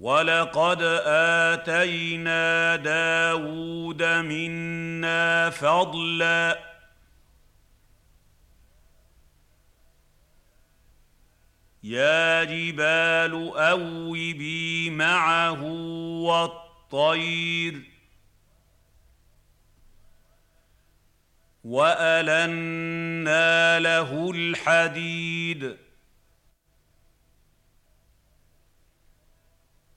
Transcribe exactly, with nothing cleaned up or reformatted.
وَلَقَدْ آتَيْنَا دَاوُودَ مِنَّا فَضْلًا يَا جِبَالُ أَوِّبِي مَعَهُ وَالطَّيْرَ وَأَلَنَّا لَهُ الْحَدِيدَ